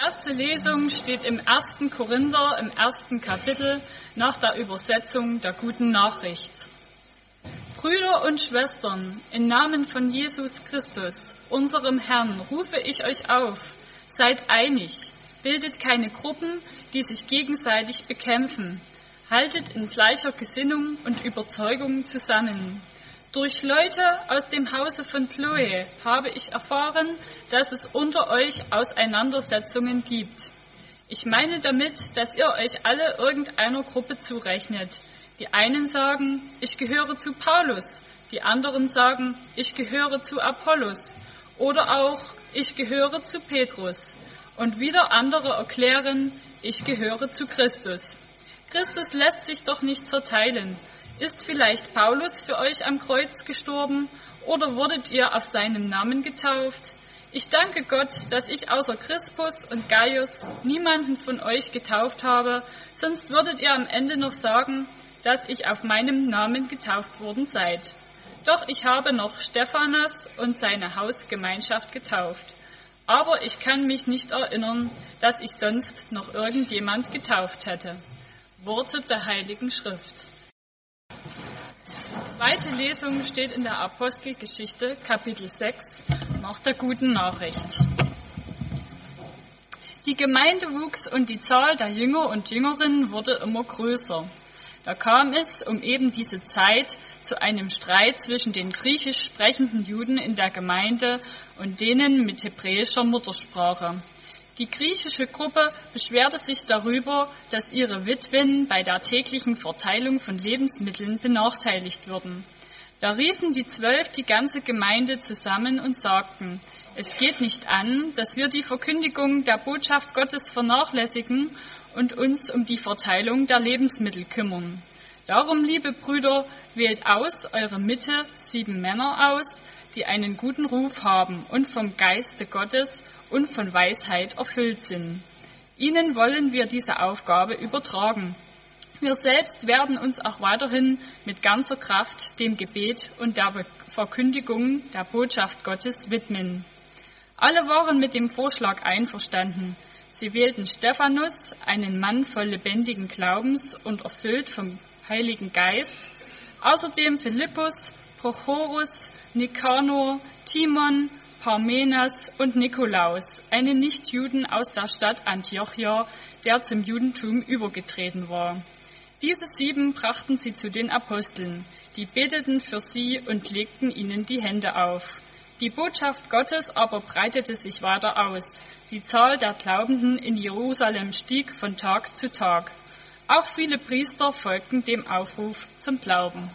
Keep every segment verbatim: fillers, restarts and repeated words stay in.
Erste Lesung steht im ersten Korinther, im ersten Kapitel, nach der Übersetzung der Guten Nachricht. Brüder und Schwestern, im Namen von Jesus Christus, unserem Herrn, rufe ich euch auf, seid einig, bildet keine Gruppen, die sich gegenseitig bekämpfen, haltet in gleicher Gesinnung und Überzeugung zusammen. Durch Leute aus dem Hause von Chloe habe ich erfahren, dass es unter euch Auseinandersetzungen gibt. Ich meine damit, dass ihr euch alle irgendeiner Gruppe zurechnet. Die einen sagen, ich gehöre zu Paulus, die anderen sagen, ich gehöre zu Apollos oder auch, ich gehöre zu Petrus. Und wieder andere erklären, ich gehöre zu Christus. Christus lässt sich doch nicht zerteilen. Ist vielleicht Paulus für euch am Kreuz gestorben oder wurdet ihr auf seinem Namen getauft? Ich danke Gott, dass ich außer Crispus und Gaius niemanden von euch getauft habe, sonst würdet ihr am Ende noch sagen, dass ich auf meinem Namen getauft worden seid. Doch ich habe noch Stephanas und seine Hausgemeinschaft getauft. Aber ich kann mich nicht erinnern, dass ich sonst noch irgendjemand getauft hätte. Worte der Heiligen Schrift. Die zweite Lesung steht in der Apostelgeschichte, Kapitel sechs, nach der Guten Nachricht. Die Gemeinde wuchs und die Zahl der Jünger und Jüngerinnen wurde immer größer. Da kam es um eben diese Zeit zu einem Streit zwischen den griechisch sprechenden Juden in der Gemeinde und denen mit hebräischer Muttersprache. Die griechische Gruppe beschwerte sich darüber, dass ihre Witwen bei der täglichen Verteilung von Lebensmitteln benachteiligt würden. Da riefen die Zwölf die ganze Gemeinde zusammen und sagten, es geht nicht an, dass wir die Verkündigung der Botschaft Gottes vernachlässigen und uns um die Verteilung der Lebensmittel kümmern. Darum, liebe Brüder, wählt aus eure Mitte sieben Männer aus, die einen guten Ruf haben und vom Geiste Gottes und von Weisheit erfüllt sind. Ihnen wollen wir diese Aufgabe übertragen. Wir selbst werden uns auch weiterhin mit ganzer Kraft dem Gebet und der Verkündigung der Botschaft Gottes widmen. Alle waren mit dem Vorschlag einverstanden. Sie wählten Stephanus, einen Mann voll lebendigen Glaubens und erfüllt vom Heiligen Geist, außerdem Philippus, Prochorus, Nikanor, Timon, Parmenas und Nikolaus, einen Nichtjuden aus der Stadt Antiochia, der zum Judentum übergetreten war. Diese sieben brachten sie zu den Aposteln, die beteten für sie und legten ihnen die Hände auf. Die Botschaft Gottes aber breitete sich weiter aus. Die Zahl der Glaubenden in Jerusalem stieg von Tag zu Tag. Auch viele Priester folgten dem Aufruf zum Glauben.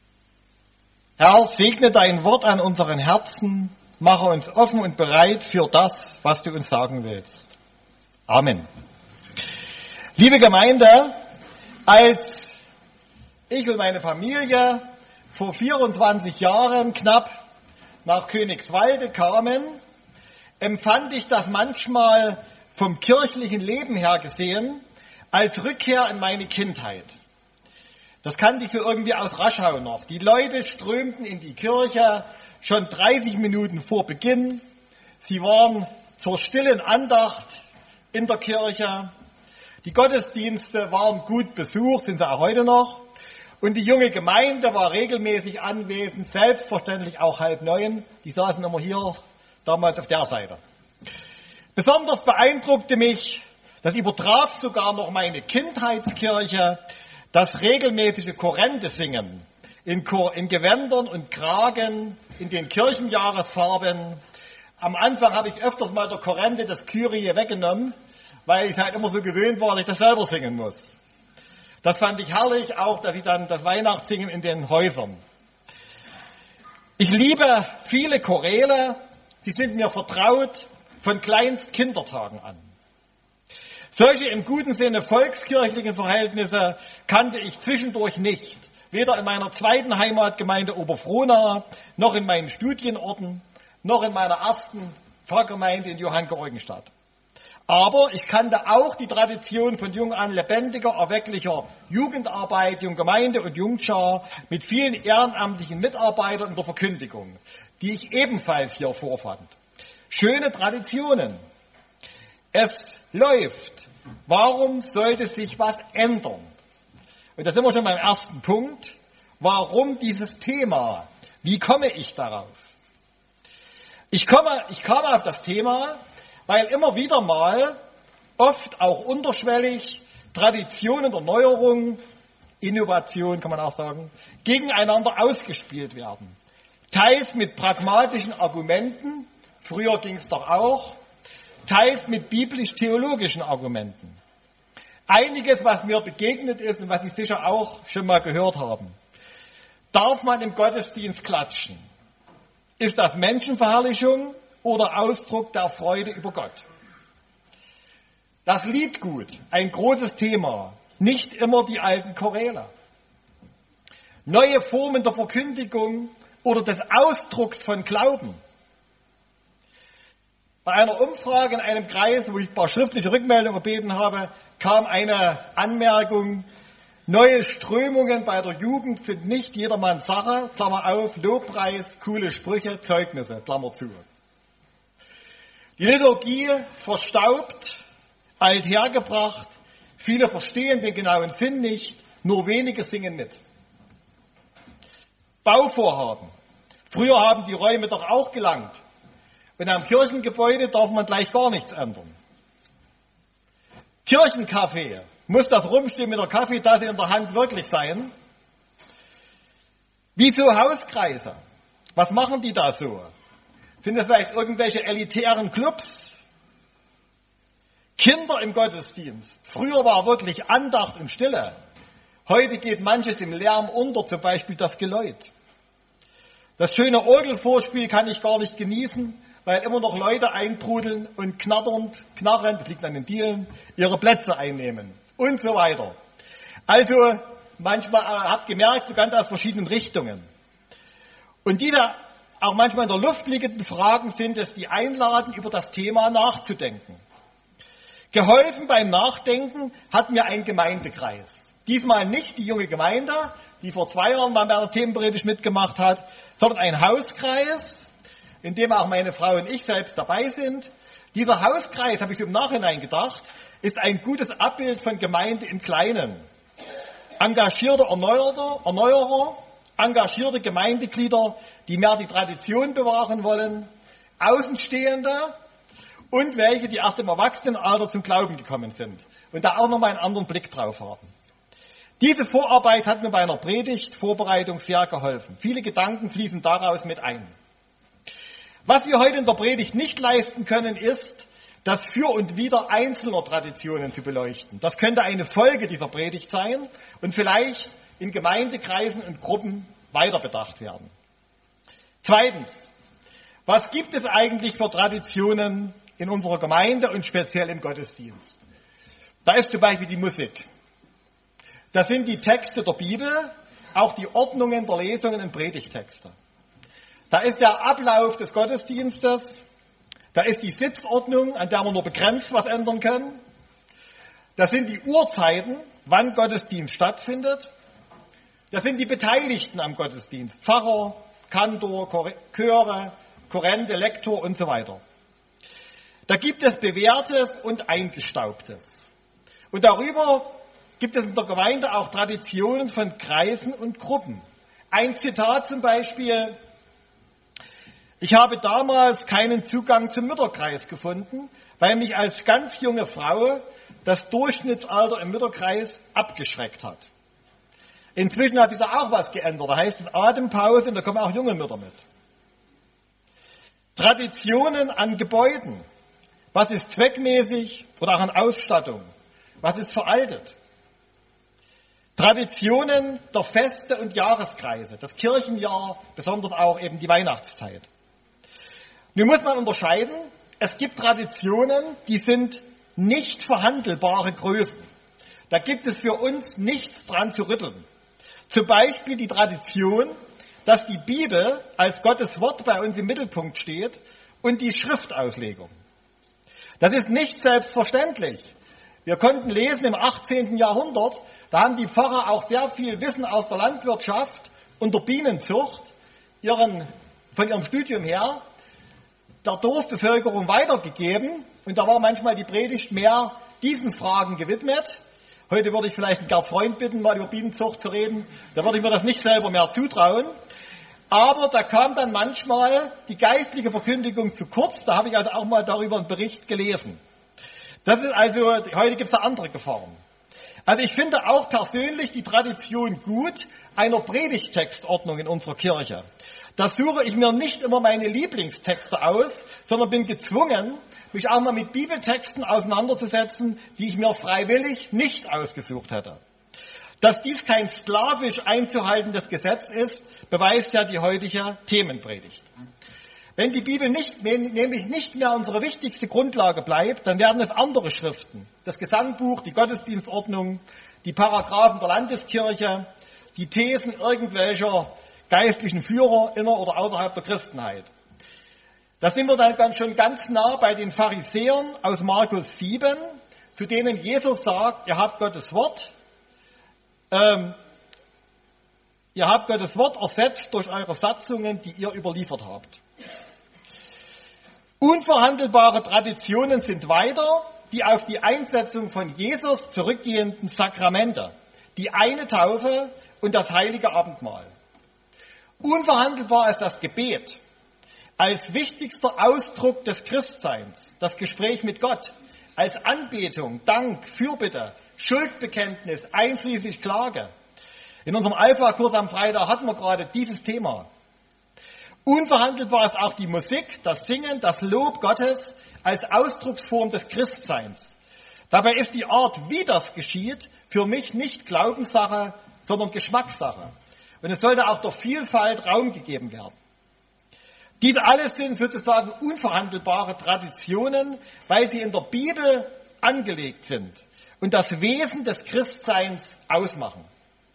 Herr, segne dein Wort an unseren Herzen, mache uns offen und bereit für das, was du uns sagen willst. Amen. Liebe Gemeinde, als ich und meine Familie vor vierundzwanzig Jahren knapp nach Königswalde kamen, empfand ich das manchmal vom kirchlichen Leben her gesehen als Rückkehr in meine Kindheit. Das kannte ich so irgendwie aus Raschau noch. Die Leute strömten in die Kirche schon dreißig Minuten vor Beginn. Sie waren zur stillen Andacht in der Kirche. Die Gottesdienste waren gut besucht, sind sie auch heute noch. Und die junge Gemeinde war regelmäßig anwesend, selbstverständlich auch halb neun. Die saßen immer hier, damals auf der Seite. Besonders beeindruckte mich, das übertraf sogar noch meine Kindheitskirche, das regelmäßige Chorente singen in, Chor, in Gewändern und Kragen, in den Kirchenjahresfarben. Am Anfang habe ich öfters mal der Chorente das Kyrie weggenommen, weil ich halt immer so gewöhnt war, dass ich das selber singen muss. Das fand ich herrlich, auch dass ich dann das Weihnachtssingen in den Häusern. Ich liebe viele Choräle, sie sind mir vertraut von Kleinstkindertagen an. Solche im guten Sinne volkskirchlichen Verhältnisse kannte ich zwischendurch nicht, weder in meiner zweiten Heimatgemeinde Oberfrohna, noch in meinen Studienorten, noch in meiner ersten Pfarrgemeinde in Johanngeorgenstadt. Aber ich kannte auch die Tradition von jung an lebendiger, erwecklicher Jugendarbeit, Junggemeinde und Jungschar mit vielen ehrenamtlichen Mitarbeitern in der Verkündigung, die ich ebenfalls hier vorfand. Schöne Traditionen. Es läuft. Warum sollte sich was ändern? Und da sind wir schon beim ersten Punkt. Warum dieses Thema? Wie komme ich darauf? Ich komme, ich kam auf das Thema, weil immer wieder mal, oft auch unterschwellig, Tradition und Erneuerung, Innovation kann man auch sagen, gegeneinander ausgespielt werden. Teils mit pragmatischen Argumenten, früher ging es doch auch, teils mit biblisch-theologischen Argumenten. Einiges, was mir begegnet ist und was Sie sicher auch schon mal gehört haben. Darf man im Gottesdienst klatschen? Ist das Menschenverherrlichung oder Ausdruck der Freude über Gott? Das Liedgut, ein großes Thema, nicht immer die alten Choräle. Neue Formen der Verkündigung oder des Ausdrucks von Glauben. Bei einer Umfrage in einem Kreis, wo ich ein paar schriftliche Rückmeldungen gebeten habe, kam eine Anmerkung, neue Strömungen bei der Jugend sind nicht jedermanns Sache, Klammer auf, Lobpreis, coole Sprüche, Zeugnisse, Klammer zu. Die Liturgie verstaubt, althergebracht, viele verstehen den genauen Sinn nicht, nur wenige singen mit. Bauvorhaben. Früher haben die Räume doch auch gelangt. Und am Kirchengebäude darf man gleich gar nichts ändern. Kirchencafé. Muss das Rumstehen mit der Kaffeetasse in der Hand wirklich sein? Wieso Hauskreise? Was machen die da so? Sind das vielleicht irgendwelche elitären Clubs? Kinder im Gottesdienst. Früher war wirklich Andacht und Stille. Heute geht manches im Lärm unter, zum Beispiel das Geläut. Das schöne Orgelvorspiel kann ich gar nicht genießen, weil immer noch Leute eintrudeln und knatternd, knarrend, das liegt an den Dielen, ihre Plätze einnehmen und so weiter. Also manchmal, äh, habt gemerkt, so ganz aus verschiedenen Richtungen. Und die da auch manchmal in der Luft liegenden Fragen sind es, die einladen, über das Thema nachzudenken. Geholfen beim Nachdenken hat mir ein Gemeindekreis. Diesmal nicht die junge Gemeinde, die vor zwei Jahren mal bei einer Themenpredigt mitgemacht hat, sondern ein Hauskreis, in dem auch meine Frau und ich selbst dabei sind. Dieser Hauskreis, habe ich im Nachhinein gedacht, ist ein gutes Abbild von Gemeinde im Kleinen. Engagierte Erneuerer, Erneuerer, engagierte Gemeindeglieder, die mehr die Tradition bewahren wollen, Außenstehende und welche, die erst im Erwachsenenalter zum Glauben gekommen sind und da auch nochmal einen anderen Blick drauf haben. Diese Vorarbeit hat mir bei einer Predigtvorbereitung sehr geholfen. Viele Gedanken fließen daraus mit ein. Was wir heute in der Predigt nicht leisten können, ist, das Für und Wider einzelner Traditionen zu beleuchten. Das könnte eine Folge dieser Predigt sein und vielleicht in Gemeindekreisen und Gruppen weiter bedacht werden. Zweitens, was gibt es eigentlich für Traditionen in unserer Gemeinde und speziell im Gottesdienst? Da ist zum Beispiel die Musik. Das sind die Texte der Bibel, auch die Ordnungen der Lesungen und Predigtexte. Da ist der Ablauf des Gottesdienstes, da ist die Sitzordnung, an der wir nur begrenzt was ändern können. Das sind die Uhrzeiten, wann Gottesdienst stattfindet. Das sind die Beteiligten am Gottesdienst, Pfarrer, Kantor, Chöre, Chorente, Lektor und so weiter. Da gibt es Bewährtes und Eingestaubtes. Und darüber gibt es in der Gemeinde auch Traditionen von Kreisen und Gruppen. Ein Zitat zum Beispiel: Ich habe damals keinen Zugang zum Mütterkreis gefunden, weil mich als ganz junge Frau das Durchschnittsalter im Mütterkreis abgeschreckt hat. Inzwischen hat sich da auch was geändert. Da heißt es Atempause und da kommen auch junge Mütter mit. Traditionen an Gebäuden. Was ist zweckmäßig oder auch an Ausstattung? Was ist veraltet? Traditionen der Feste und Jahreskreise. Das Kirchenjahr, besonders auch eben die Weihnachtszeit. Nun muss man unterscheiden, es gibt Traditionen, die sind nicht verhandelbare Größen. Da gibt es für uns nichts dran zu rütteln. Zum Beispiel die Tradition, dass die Bibel als Gottes Wort bei uns im Mittelpunkt steht und die Schriftauslegung. Das ist nicht selbstverständlich. Wir konnten lesen im achtzehnten Jahrhundert, da haben die Pfarrer auch sehr viel Wissen aus der Landwirtschaft und der Bienenzucht ihren, von ihrem Studium her der Dorfbevölkerung weitergegeben und da war manchmal die Predigt mehr diesen Fragen gewidmet. Heute würde ich vielleicht einen Gerd Freund bitten, mal über Bienenzucht zu reden. Da würde ich mir das nicht selber mehr zutrauen. Aber da kam dann manchmal die geistliche Verkündigung zu kurz. Da habe ich also auch mal darüber einen Bericht gelesen. Das ist also, heute gibt es da andere Gefahren. Also ich finde auch persönlich die Tradition gut einer Predigttextordnung in unserer Kirche. Da suche ich mir nicht immer meine Lieblingstexte aus, sondern bin gezwungen, mich auch mal mit Bibeltexten auseinanderzusetzen, die ich mir freiwillig nicht ausgesucht hätte. Dass dies kein sklavisch einzuhaltendes Gesetz ist, beweist ja die heutige Themenpredigt. Wenn die Bibel nicht, nämlich nicht mehr unsere wichtigste Grundlage bleibt, dann werden es andere Schriften, das Gesangbuch, die Gottesdienstordnung, die Paragraphen der Landeskirche, die Thesen irgendwelcher geistlichen Führer inner oder außerhalb der Christenheit. Da sind wir dann ganz schon ganz nah bei den Pharisäern aus Markus sieben, zu denen Jesus sagt, ihr habt Gottes Wort, ähm, ihr habt Gottes Wort ersetzt durch eure Satzungen, die ihr überliefert habt. Unverhandelbare Traditionen sind weiter die auf die Einsetzung von Jesus zurückgehenden Sakramente, die eine Taufe und das heilige Abendmahl. Unverhandelbar ist das Gebet als wichtigster Ausdruck des Christseins, das Gespräch mit Gott, als Anbetung, Dank, Fürbitte, Schuldbekenntnis, einschließlich Klage. In unserem Alpha-Kurs am Freitag hatten wir gerade dieses Thema. Unverhandelbar ist auch die Musik, das Singen, das Lob Gottes als Ausdrucksform des Christseins. Dabei ist die Art, wie das geschieht, für mich nicht Glaubenssache, sondern Geschmackssache. Und es sollte auch der Vielfalt Raum gegeben werden. Diese alles sind sozusagen unverhandelbare Traditionen, weil sie in der Bibel angelegt sind und das Wesen des Christseins ausmachen.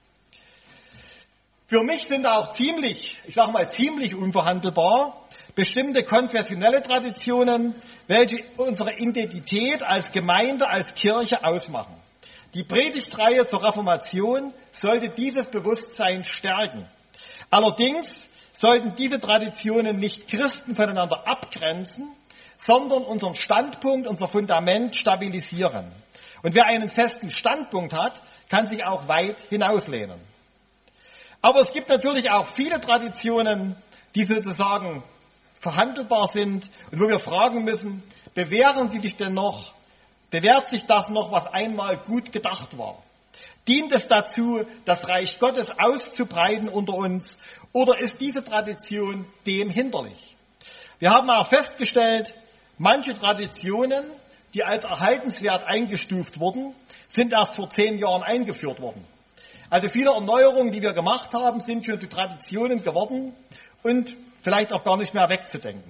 Für mich sind auch ziemlich, ich sage mal ziemlich unverhandelbar, bestimmte konfessionelle Traditionen, welche unsere Identität als Gemeinde, als Kirche ausmachen. Die Predigtreihe zur Reformation sollte dieses Bewusstsein stärken. Allerdings sollten diese Traditionen nicht Christen voneinander abgrenzen, sondern unseren Standpunkt, unser Fundament stabilisieren. Und wer einen festen Standpunkt hat, kann sich auch weit hinauslehnen. Aber es gibt natürlich auch viele Traditionen, die sozusagen verhandelbar sind und wo wir fragen müssen, bewähren sie sich denn noch, bewährt sich das noch, was einmal gut gedacht war? Dient es dazu, das Reich Gottes auszubreiten unter uns, oder ist diese Tradition dem hinderlich? Wir haben auch festgestellt, manche Traditionen, die als erhaltenswert eingestuft wurden, sind erst vor zehn Jahren eingeführt worden. Also viele Erneuerungen, die wir gemacht haben, sind schon zu Traditionen geworden und vielleicht auch gar nicht mehr wegzudenken.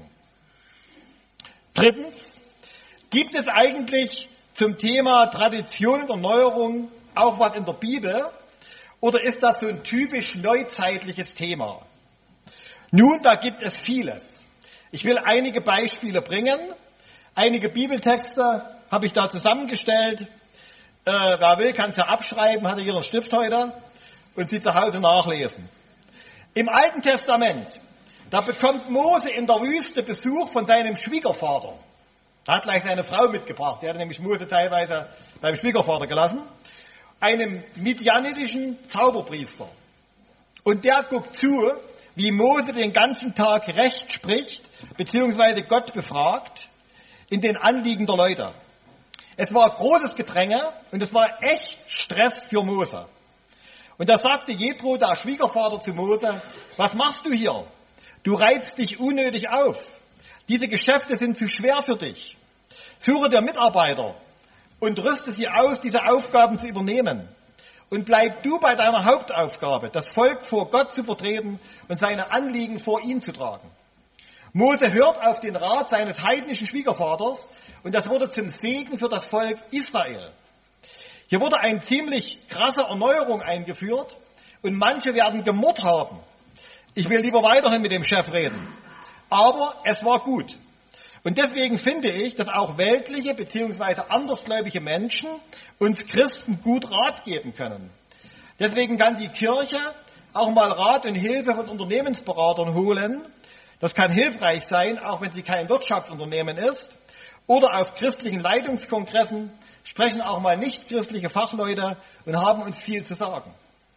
Drittens, gibt es eigentlich zum Thema Tradition und Erneuerung auch was in der Bibel oder ist das so ein typisch neuzeitliches Thema? Nun, da gibt es vieles. Ich will einige Beispiele bringen. Einige Bibeltexte habe ich da zusammengestellt. Äh, wer will, kann es ja abschreiben, hat er hier einen Stift heute und sie zu Hause nachlesen. Im Alten Testament, da bekommt Mose in der Wüste Besuch von seinem Schwiegervater. Er hat gleich seine Frau mitgebracht, der hat nämlich Mose teilweise beim Schwiegervater gelassen, einem midianitischen Zauberpriester. Und der guckt zu, wie Mose den ganzen Tag Recht spricht, beziehungsweise Gott befragt, in den Anliegen der Leute. Es war großes Gedränge und es war echt Stress für Mose. Und da sagte Jethro, der Schwiegervater, zu Mose, was machst du hier? Du reibst dich unnötig auf. Diese Geschäfte sind zu schwer für dich. Suche dir Mitarbeiter und rüste sie aus, diese Aufgaben zu übernehmen. Und bleib du bei deiner Hauptaufgabe, das Volk vor Gott zu vertreten und seine Anliegen vor ihn zu tragen. Mose hört auf den Rat seines heidnischen Schwiegervaters und das wurde zum Segen für das Volk Israel. Hier wurde eine ziemlich krasse Erneuerung eingeführt und manche werden gemurrt haben. Ich will lieber weiterhin mit dem Chef reden. Aber es war gut. Und deswegen finde ich, dass auch weltliche bzw. andersgläubige Menschen uns Christen gut Rat geben können. Deswegen kann die Kirche auch mal Rat und Hilfe von Unternehmensberatern holen, Das kann hilfreich sein, auch wenn sie kein Wirtschaftsunternehmen ist. Oder auf christlichen Leitungskongressen sprechen auch mal nicht-christliche Fachleute und haben uns viel zu sagen.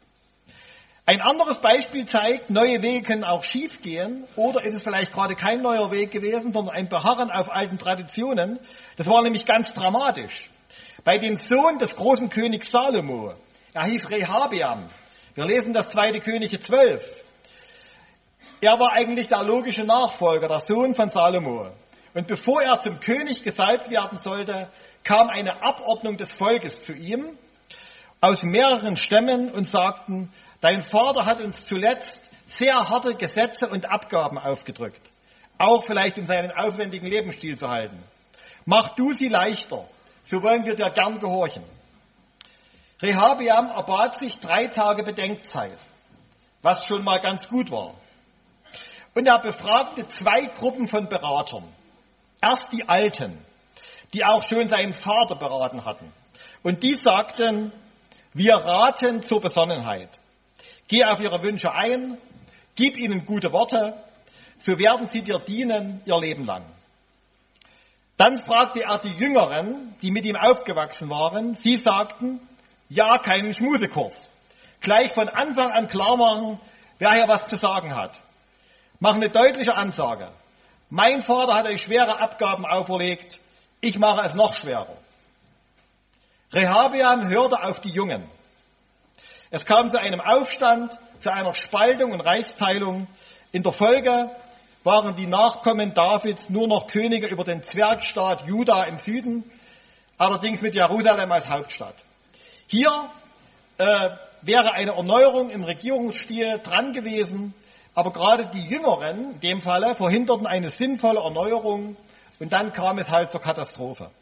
Ein anderes Beispiel zeigt, neue Wege können auch schief gehen. Oder ist es vielleicht gerade kein neuer Weg gewesen, sondern ein Beharren auf alten Traditionen. Das war nämlich ganz dramatisch. Bei dem Sohn des großen Königs Salomo, er hieß Rehabeam. Wir lesen das zweite Könige zwölf. Er war eigentlich der logische Nachfolger, der Sohn von Salomo. Und bevor er zum König gesalbt werden sollte, kam eine Abordnung des Volkes zu ihm aus mehreren Stämmen und sagten, dein Vater hat uns zuletzt sehr harte Gesetze und Abgaben aufgedrückt, auch vielleicht um seinen aufwendigen Lebensstil zu halten. Mach du sie leichter, so wollen wir dir gern gehorchen. Rehabeam erbat sich drei Tage Bedenkzeit, was schon mal ganz gut war. Und er befragte zwei Gruppen von Beratern. Erst die Alten, die auch schon seinen Vater beraten hatten. Und die sagten, wir raten zur Besonnenheit. Geh auf ihre Wünsche ein, gib ihnen gute Worte, so werden sie dir dienen ihr Leben lang. Dann fragte er die Jüngeren, die mit ihm aufgewachsen waren. Sie sagten, ja, keinen Schmusekurs. Gleich von Anfang an klar machen, wer hier was zu sagen hat. Mach eine deutliche Ansage. Mein Vater hat euch schwere Abgaben auferlegt, ich mache es noch schwerer. Rehabeam hörte auf die Jungen. Es kam zu einem Aufstand, zu einer Spaltung und Reichsteilung. In der Folge waren die Nachkommen Davids nur noch Könige über den Zwergstaat Juda im Süden, allerdings mit Jerusalem als Hauptstadt. Hier äh, wäre eine Erneuerung im Regierungsstil dran gewesen, aber gerade die Jüngeren, in dem Falle, verhinderten eine sinnvolle Erneuerung und dann kam es halt zur Katastrophe.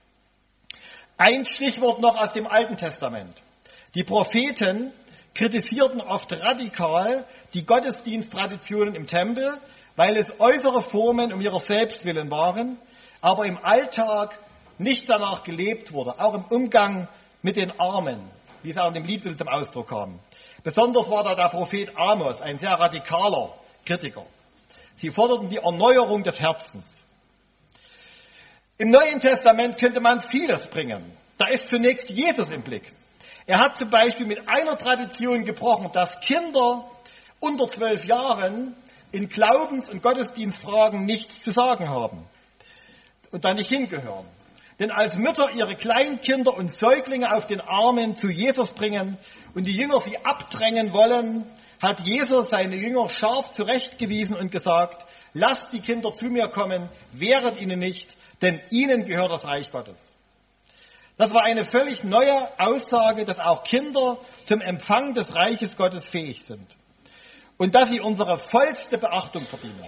Ein Stichwort noch aus dem Alten Testament. Die Propheten kritisierten oft radikal die Gottesdiensttraditionen im Tempel, weil es äußere Formen um ihrer selbst willen waren, aber im Alltag nicht danach gelebt wurde, auch im Umgang mit den Armen, wie es auch in dem Lied zum Ausdruck kam. Besonders war da der Prophet Amos, ein sehr radikaler Kritiker. Sie forderten die Erneuerung des Herzens. Im Neuen Testament könnte man vieles bringen. Da ist zunächst Jesus im Blick. Er hat zum Beispiel mit einer Tradition gebrochen, dass Kinder unter zwölf Jahren in Glaubens- und Gottesdienstfragen nichts zu sagen haben und da nicht hingehören. Denn als Mütter ihre Kleinkinder und Säuglinge auf den Armen zu Jesus bringen und die Jünger sie abdrängen wollen, hat Jesus seine Jünger scharf zurechtgewiesen und gesagt, lasst die Kinder zu mir kommen, wehret ihnen nicht, denn ihnen gehört das Reich Gottes. Das war eine völlig neue Aussage, dass auch Kinder zum Empfang des Reiches Gottes fähig sind und dass sie unsere vollste Beachtung verdienen.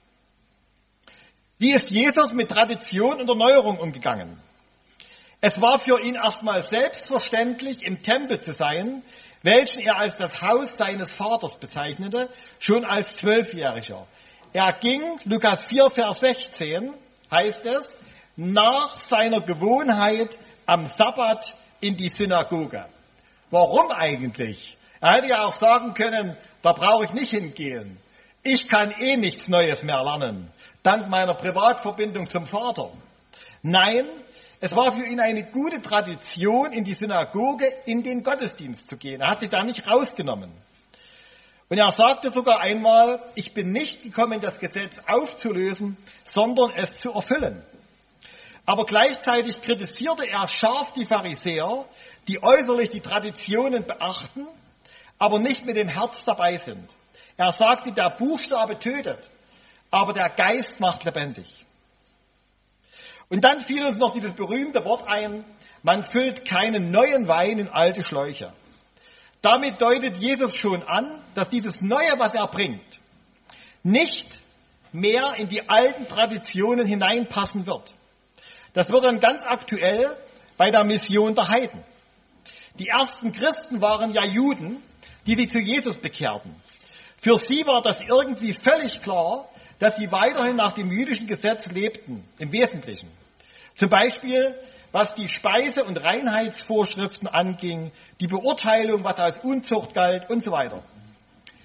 Wie ist Jesus mit Tradition und Erneuerung umgegangen? Es war für ihn erstmal selbstverständlich, im Tempel zu sein, welchen er als das Haus seines Vaters bezeichnete, schon als Zwölfjähriger. Er ging, Lukas vier, Vers sechzehn, heißt es, nach seiner Gewohnheit am Sabbat in die Synagoge. Warum eigentlich? Er hätte ja auch sagen können, da brauche ich nicht hingehen. Ich kann eh nichts Neues mehr lernen, dank meiner Privatverbindung zum Vater. Nein, es war für ihn eine gute Tradition, in die Synagoge, in den Gottesdienst zu gehen. Er hat sich da nicht rausgenommen. Und er sagte sogar einmal, ich bin nicht gekommen, das Gesetz aufzulösen, sondern es zu erfüllen. Aber gleichzeitig kritisierte er scharf die Pharisäer, die äußerlich die Traditionen beachten, aber nicht mit dem Herz dabei sind. Er sagte, der Buchstabe tötet, aber der Geist macht lebendig. Und dann fiel uns noch dieses berühmte Wort ein, man füllt keinen neuen Wein in alte Schläuche. Damit deutet Jesus schon an, dass dieses Neue, was er bringt, nicht mehr in die alten Traditionen hineinpassen wird. Das wird dann ganz aktuell bei der Mission der Heiden. Die ersten Christen waren ja Juden, die sich zu Jesus bekehrten. Für sie war das irgendwie völlig klar, dass sie weiterhin nach dem jüdischen Gesetz lebten, im Wesentlichen. Zum Beispiel, was die Speise- und Reinheitsvorschriften anging, die Beurteilung, was als Unzucht galt und so weiter.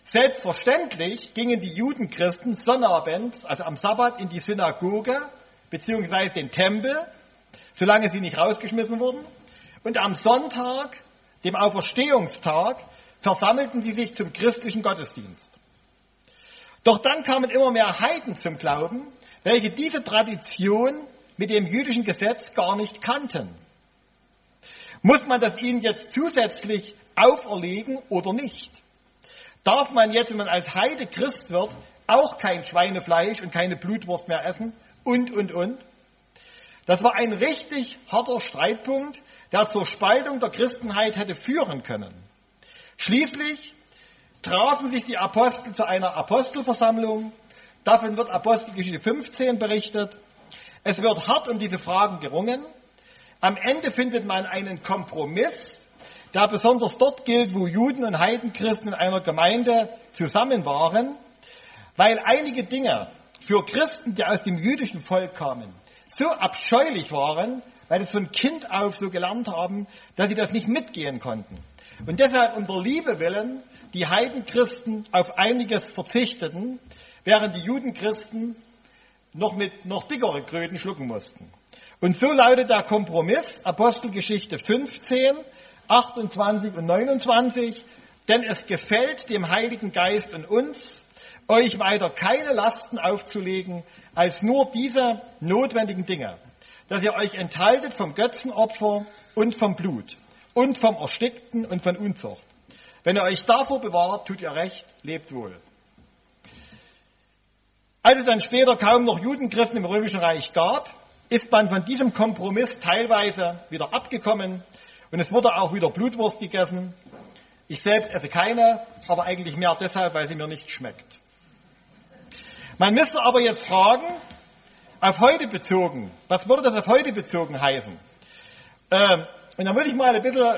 Selbstverständlich gingen die Judenchristen sonnabends, also am Sabbat, in die Synagoge beziehungsweise den Tempel, solange sie nicht rausgeschmissen wurden. Und am Sonntag, dem Auferstehungstag, versammelten sie sich zum christlichen Gottesdienst. Doch dann kamen immer mehr Heiden zum Glauben, welche diese Tradition mit dem jüdischen Gesetz gar nicht kannten. Muss man das ihnen jetzt zusätzlich auferlegen oder nicht? Darf man jetzt, wenn man als Heide Christ wird, auch kein Schweinefleisch und keine Blutwurst mehr essen? Und, und, und. Das war ein richtig harter Streitpunkt, der zur Spaltung der Christenheit hätte führen können. Schließlich trafen sich die Apostel zu einer Apostelversammlung. Davon wird Apostelgeschichte fünfzehn berichtet. Es wird hart um diese Fragen gerungen. Am Ende findet man einen Kompromiss, der besonders dort gilt, wo Juden und Heidenchristen in einer Gemeinde zusammen waren, weil einige Dinge für Christen, die aus dem jüdischen Volk kamen, so abscheulich waren, weil sie von Kind auf so gelernt haben, dass sie das nicht mitgehen konnten. Und deshalb um der Liebe willen die Heidenchristen auf einiges verzichteten, während die Judenchristen noch mit noch dickere Kröten schlucken mussten. Und so lautet der Kompromiss, Apostelgeschichte fünfzehn, achtundzwanzig und neunundzwanzig, denn es gefällt dem Heiligen Geist und uns, euch weiter keine Lasten aufzulegen, als nur diese notwendigen Dinge, dass ihr euch enthaltet vom Götzenopfer und vom Blut und vom Erstickten und von Unzucht. Wenn ihr euch davor bewahrt, tut ihr recht, lebt wohl. Als es dann später kaum noch Judenchristen im Römischen Reich gab, ist man von diesem Kompromiss teilweise wieder abgekommen und es wurde auch wieder Blutwurst gegessen. Ich selbst esse keine, aber eigentlich mehr deshalb, weil sie mir nicht schmeckt. Man müsste aber jetzt fragen, auf heute bezogen, was würde das auf heute bezogen heißen? Ähm, und dann würde ich mal ein bisschen,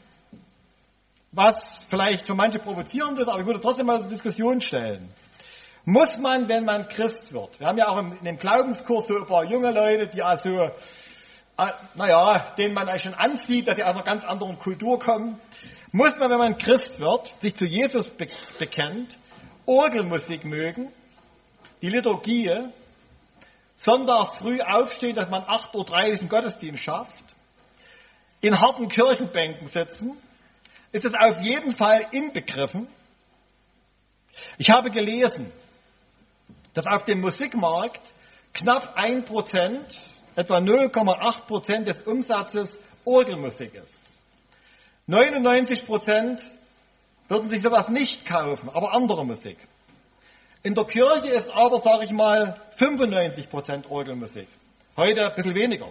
was vielleicht für manche provozierend ist, aber ich würde trotzdem mal eine Diskussion stellen. Muss man, wenn man Christ wird, wir haben ja auch in dem Glaubenskurs so ein paar junge Leute, die also, naja, denen man eigentlich schon ansieht, dass sie aus einer ganz anderen Kultur kommen, muss man, wenn man Christ wird, sich zu Jesus be- bekennt, Orgelmusik mögen, die Liturgie, sonntags früh aufstehen, dass man acht Uhr dreißig einen Gottesdienst schafft, in harten Kirchenbänken sitzen, ist es auf jeden Fall inbegriffen. Ich habe gelesen, dass auf dem Musikmarkt knapp ein Prozent, etwa null Komma acht Prozent des Umsatzes Orgelmusik ist. neunundneunzig Prozent würden sich sowas nicht kaufen, aber andere Musik. In der Kirche ist aber, sage ich mal, fünfundneunzig Prozent Orgelmusik. Heute ein bisschen weniger.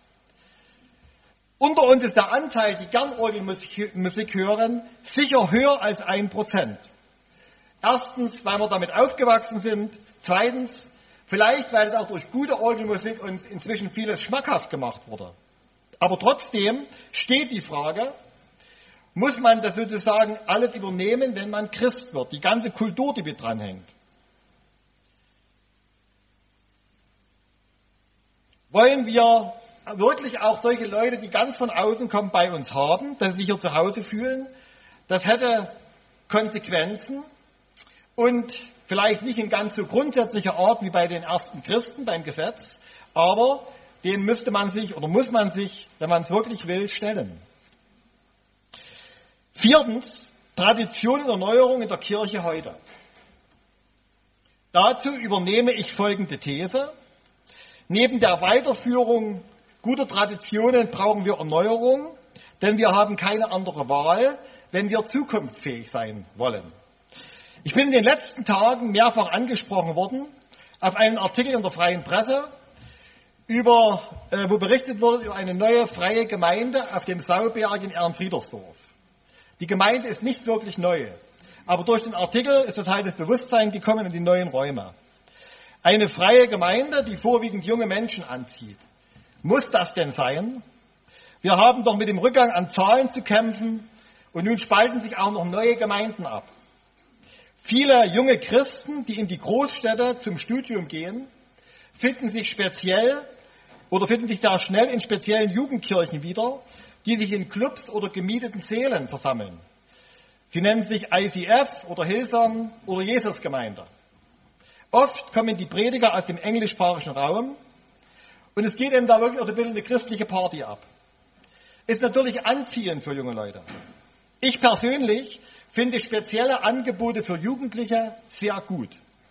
Unter uns ist der Anteil, die gern Orgelmusik Musik hören, sicher höher als ein Prozent. Erstens, weil wir damit aufgewachsen sind. Zweitens, vielleicht, weil es auch durch gute Orgelmusik uns inzwischen vieles schmackhaft gemacht wurde. Aber trotzdem steht die Frage, muss man das sozusagen alles übernehmen, wenn man Christ wird? Die ganze Kultur, die mit dranhängt. Wollen wir wirklich auch solche Leute, die ganz von außen kommen, bei uns haben, dass sie sich hier zu Hause fühlen? Das hätte Konsequenzen und vielleicht nicht in ganz so grundsätzlicher Art wie bei den ersten Christen beim Gesetz, aber den müsste man sich oder muss man sich, wenn man es wirklich will, stellen. Viertens, Tradition und Erneuerung in der Kirche heute. Dazu übernehme ich folgende These. Neben der Weiterführung guter Traditionen brauchen wir Erneuerung, denn wir haben keine andere Wahl, wenn wir zukunftsfähig sein wollen. Ich bin in den letzten Tagen mehrfach angesprochen worden auf einen Artikel in der Freien Presse, über, äh, wo berichtet wurde über eine neue freie Gemeinde auf dem Sauberg in Ehrenfriedersdorf. Die Gemeinde ist nicht wirklich neu, aber durch den Artikel ist das halt das Bewusstsein gekommen in die neuen Räume. Eine freie Gemeinde, die vorwiegend junge Menschen anzieht. Muss das denn sein? Wir haben doch mit dem Rückgang an Zahlen zu kämpfen und nun spalten sich auch noch neue Gemeinden ab. Viele junge Christen, die in die Großstädte zum Studium gehen, finden sich speziell oder finden sich sehr schnell in speziellen Jugendkirchen wieder, die sich in Clubs oder gemieteten Sälen versammeln. Sie nennen sich I C F oder Hillsong oder Jesusgemeinde. Oft kommen die Prediger aus dem englischsprachigen Raum und es geht eben da wirklich ein bisschen eine christliche Party ab. Ist natürlich anziehend für junge Leute. Ich persönlich finde spezielle Angebote für Jugendliche sehr gut.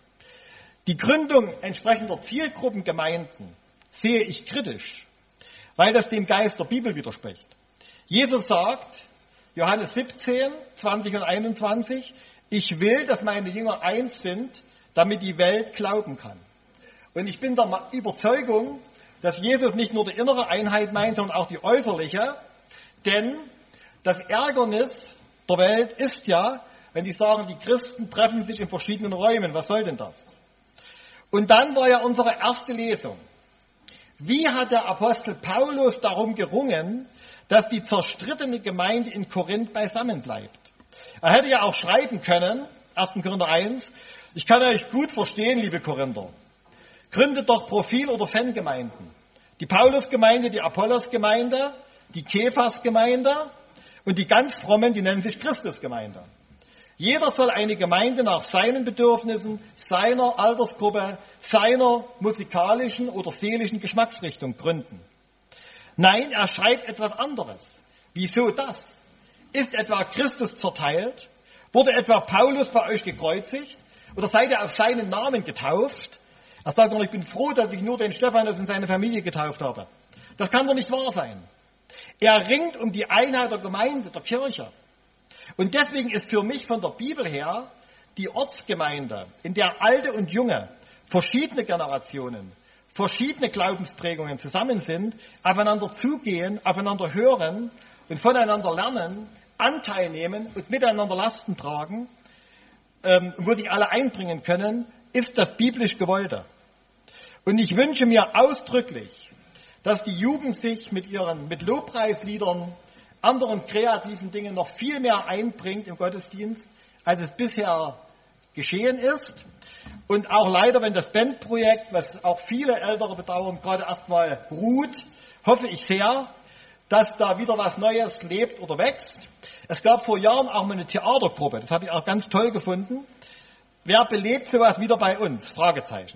Die Gründung entsprechender Zielgruppengemeinden sehe ich kritisch, weil das dem Geist der Bibel widerspricht. Jesus sagt, Johannes siebzehn, zwanzig und einundzwanzig, ich will, dass meine Jünger eins sind, damit die Welt glauben kann. Und ich bin der Überzeugung, dass Jesus nicht nur die innere Einheit meint, sondern auch die äußerliche, denn das Ärgernis der Welt ist ja, wenn die sagen, die Christen treffen sich in verschiedenen Räumen. Was soll denn das? Und dann war ja unsere erste Lesung. Wie hat der Apostel Paulus darum gerungen, dass die zerstrittene Gemeinde in Korinth beisammen bleibt? Er hätte ja auch schreiben können, erster Korinther eins, ich kann euch gut verstehen, liebe Korinther. Gründet doch Profil- oder Fangemeinden. Die Paulus-Gemeinde, die Apollos-Gemeinde, die Kephas-Gemeinde und die ganz Frommen, die nennen sich Christus-Gemeinde. Jeder soll eine Gemeinde nach seinen Bedürfnissen, seiner Altersgruppe, seiner musikalischen oder seelischen Geschmacksrichtung gründen. Nein, er schreibt etwas anderes. Wieso das? Ist etwa Christus zerteilt? Wurde etwa Paulus bei euch gekreuzigt? Oder seid ihr auf seinen Namen getauft? Er sagt doch, ich bin froh, dass ich nur den Stephanus und seine Familie getauft habe. Das kann doch nicht wahr sein. Er ringt um die Einheit der Gemeinde, der Kirche. Und deswegen ist für mich von der Bibel her die Ortsgemeinde, in der Alte und Junge, verschiedene Generationen, verschiedene Glaubensprägungen zusammen sind, aufeinander zugehen, aufeinander hören und voneinander lernen, Anteil nehmen und miteinander Lasten tragen, ähm, wo sich alle einbringen können, ist das biblisch Gewollte. Und ich wünsche mir ausdrücklich, dass die Jugend sich mit ihren, mit Lobpreisliedern, anderen kreativen Dingen noch viel mehr einbringt im Gottesdienst, als es bisher geschehen ist. Und auch leider, wenn das Bandprojekt, was auch viele Ältere bedauern, gerade erstmal ruht, hoffe ich sehr, dass da wieder was Neues lebt oder wächst. Es gab vor Jahren auch mal eine Theatergruppe, das habe ich auch ganz toll gefunden. Wer belebt sowas wieder bei uns? Fragezeichen.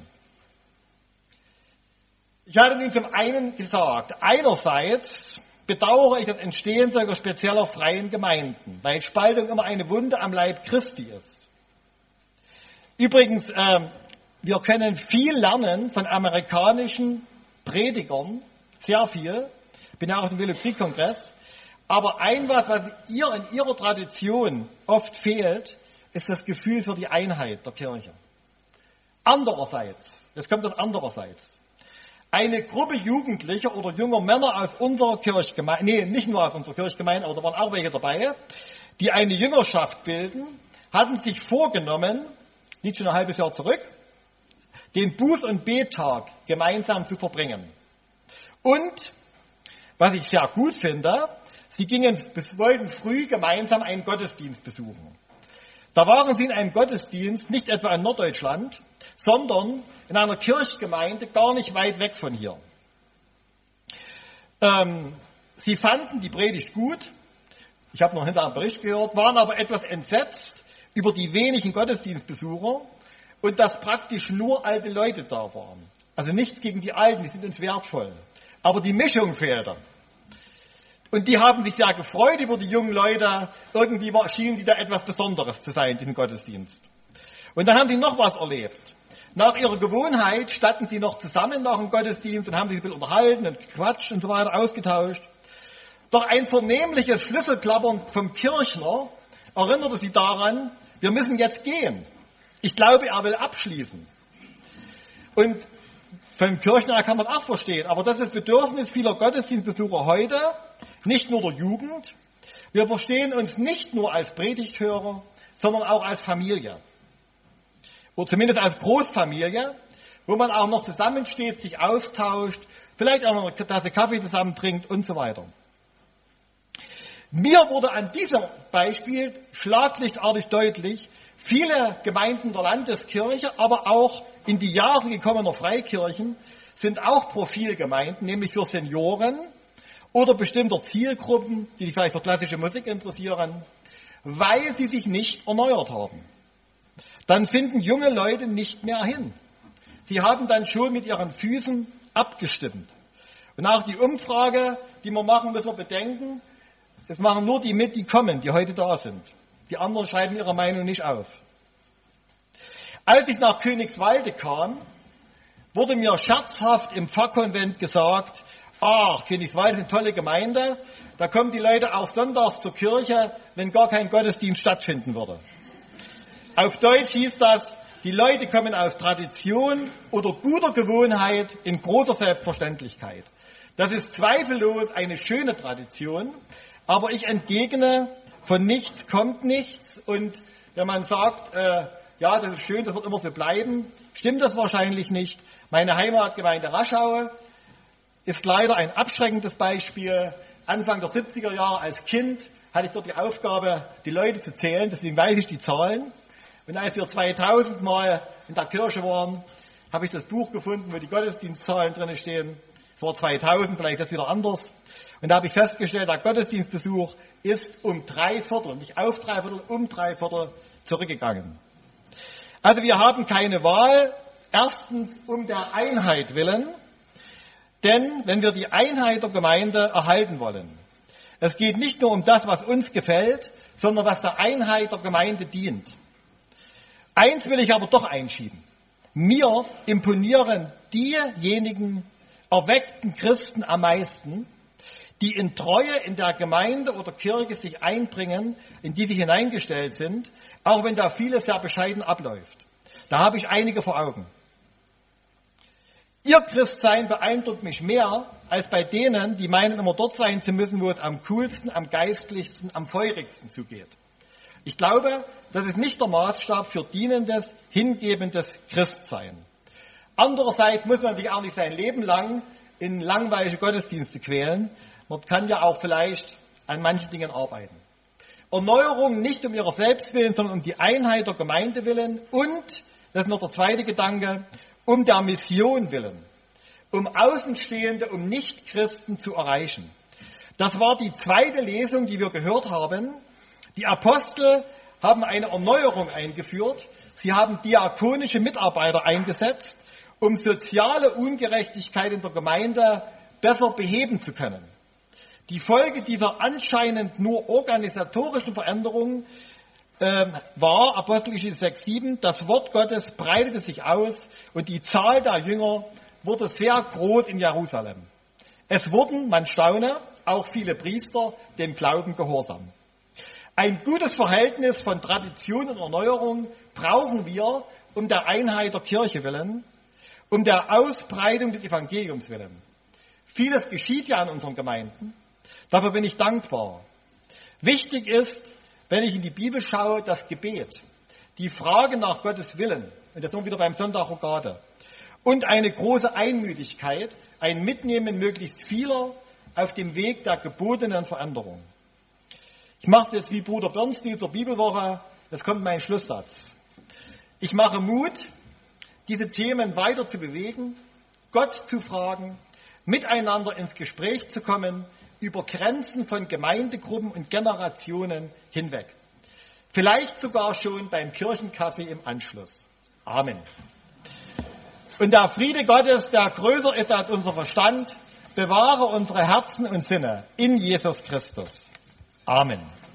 Ich hatte nun zum einen gesagt, einerseits bedauere ich das Entstehen solcher spezieller freien Gemeinden, weil Spaltung immer eine Wunde am Leib Christi ist. Übrigens, äh, wir können viel lernen von amerikanischen Predigern, sehr viel. Ich bin ja auch auf dem Willem-Krieg-Kongress. Aber ein was, was ihr in ihrer Tradition oft fehlt, ist das Gefühl für die Einheit der Kirche. Andererseits, jetzt kommt das andererseits, eine Gruppe Jugendlicher oder junger Männer aus unserer Kirchgemeinde, nee, nicht nur aus unserer Kirchgemeinde, aber da waren auch welche dabei, die eine Jüngerschaft bilden, hatten sich vorgenommen, liegt schon ein halbes Jahr zurück, den Buß- und Bettag gemeinsam zu verbringen. Und, was ich sehr gut finde, sie gingen bis wollten früh gemeinsam einen Gottesdienst besuchen. Da waren sie in einem Gottesdienst, nicht etwa in Norddeutschland, sondern in einer Kirchgemeinde gar nicht weit weg von hier. Ähm, sie fanden die Predigt gut, ich habe noch hinterher einen Bericht gehört, waren aber etwas entsetzt über die wenigen Gottesdienstbesucher und dass praktisch nur alte Leute da waren. Also nichts gegen die Alten, die sind uns wertvoll. Aber die Mischung fehlte. Und die haben sich sehr gefreut über die jungen Leute. Irgendwie war, schienen die da etwas Besonderes zu sein, diesen Gottesdienst. Und dann haben sie noch was erlebt. Nach ihrer Gewohnheit standen sie noch zusammen nach dem Gottesdienst und haben sich ein bisschen unterhalten und gequatscht und so weiter, ausgetauscht. Doch ein vernehmliches Schlüsselklappern vom Kirchner erinnerte sie daran, wir müssen jetzt gehen. Ich glaube, er will abschließen. Und vom Kirchner kann man es auch verstehen, aber das ist das Bedürfnis vieler Gottesdienstbesucher heute, nicht nur der Jugend. Wir verstehen uns nicht nur als Predigthörer, sondern auch als Familie. Oder zumindest als Großfamilie, wo man auch noch zusammensteht, sich austauscht, vielleicht auch noch eine Tasse Kaffee zusammen trinkt und so weiter. Mir wurde an diesem Beispiel schlaglichtartig deutlich, viele Gemeinden der Landeskirche, aber auch in die Jahre gekommener Freikirchen sind auch Profilgemeinden, nämlich für Senioren oder bestimmter Zielgruppen, die sich vielleicht für klassische Musik interessieren, weil sie sich nicht erneuert haben. Dann finden junge Leute nicht mehr hin. Sie haben dann schon mit ihren Füßen abgestimmt. Und auch die Umfrage, die wir machen, müssen wir bedenken, das machen nur die mit, die kommen, die heute da sind. Die anderen schreiben ihre Meinung nicht auf. Als ich nach Königswalde kam, wurde mir scherzhaft im Pfarrkonvent gesagt, ach, Königswalde ist eine tolle Gemeinde, da kommen die Leute auch sonntags zur Kirche, wenn gar kein Gottesdienst stattfinden würde. Auf Deutsch hieß das, die Leute kommen aus Tradition oder guter Gewohnheit in großer Selbstverständlichkeit. Das ist zweifellos eine schöne Tradition, aber ich entgegne, von nichts kommt nichts. Und wenn man sagt, äh, ja, das ist schön, das wird immer so bleiben, stimmt das wahrscheinlich nicht. Meine Heimatgemeinde Raschau ist leider ein abschreckendes Beispiel. Anfang der siebziger Jahre als Kind hatte ich dort die Aufgabe, die Leute zu zählen, deswegen weiß ich die Zahlen. Und als wir zweitausend Mal in der Kirche waren, habe ich das Buch gefunden, wo die Gottesdienstzahlen drin stehen. Es war zweitausend, vielleicht ist das wieder anders. Und da habe ich festgestellt, der Gottesdienstbesuch ist um drei Viertel, nicht auf drei Viertel, um drei Viertel zurückgegangen. Also wir haben keine Wahl, erstens um der Einheit willen, denn wenn wir die Einheit der Gemeinde erhalten wollen, es geht nicht nur um das, was uns gefällt, sondern was der Einheit der Gemeinde dient. Eins will ich aber doch einschieben. Mir imponieren diejenigen erweckten Christen am meisten, die in Treue in der Gemeinde oder Kirche sich einbringen, in die sie hineingestellt sind, auch wenn da vieles sehr bescheiden abläuft. Da habe ich einige vor Augen. Ihr Christsein beeindruckt mich mehr als bei denen, die meinen, immer dort sein zu müssen, wo es am coolsten, am geistlichsten, am feurigsten zugeht. Ich glaube, das ist nicht der Maßstab für dienendes, hingebendes Christsein. Andererseits muss man sich auch nicht sein Leben lang in langweilige Gottesdienste quälen. Man kann ja auch vielleicht an manchen Dingen arbeiten. Erneuerung nicht um ihrer selbst willen, sondern um die Einheit der Gemeinde willen und, das ist noch der zweite Gedanke, um der Mission willen, um Außenstehende, um Nichtchristen zu erreichen. Das war die zweite Lesung, die wir gehört haben. Die Apostel haben eine Erneuerung eingeführt. Sie haben diakonische Mitarbeiter eingesetzt, um soziale Ungerechtigkeit in der Gemeinde besser beheben zu können. Die Folge dieser anscheinend nur organisatorischen Veränderung äh, war, Apostelgeschichte sechs, sieben, das Wort Gottes breitete sich aus und die Zahl der Jünger wurde sehr groß in Jerusalem. Es wurden, man staune, auch viele Priester dem Glauben gehorsam. Ein gutes Verhältnis von Tradition und Erneuerung brauchen wir um der Einheit der Kirche willen, um der Ausbreitung des Evangeliums willen. Vieles geschieht ja in unseren Gemeinden. Dafür bin ich dankbar. Wichtig ist, wenn ich in die Bibel schaue, das Gebet, die Frage nach Gottes Willen, und das sind wir wieder beim Sonntag Rogate, und eine große Einmütigkeit, ein Mitnehmen möglichst vieler auf dem Weg der gebotenen Veränderung. Ich mache es jetzt wie Bruder Bernstein zur Bibelwoche, das kommt mein Schlusssatz. Ich mache Mut, diese Themen weiter zu bewegen, Gott zu fragen, miteinander ins Gespräch zu kommen, über Grenzen von Gemeindegruppen und Generationen hinweg. Vielleicht sogar schon beim Kirchenkaffee im Anschluss. Amen. Und der Friede Gottes, der größer ist als unser Verstand, bewahre unsere Herzen und Sinne in Jesus Christus. Amen.